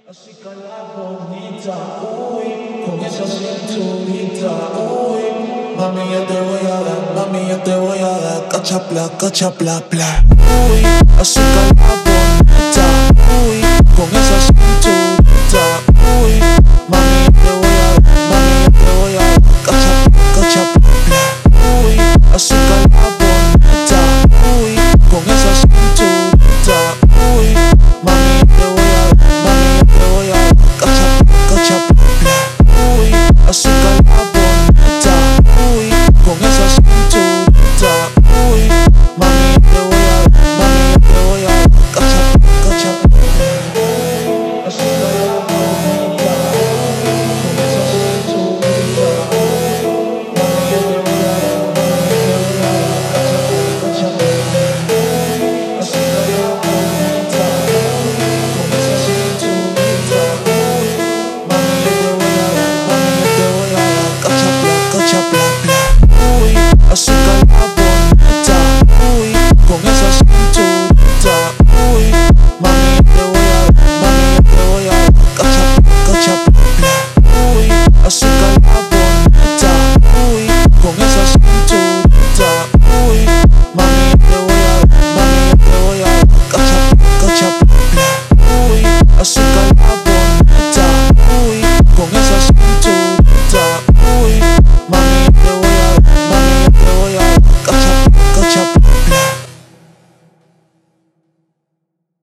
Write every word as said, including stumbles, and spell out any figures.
Así que la bonita, uy, con esa cinturita, uy. Mami, yo te voy a dar, mami, yo te voy a dar, cacha, bla, cacha, bla, bla. Uy, así que la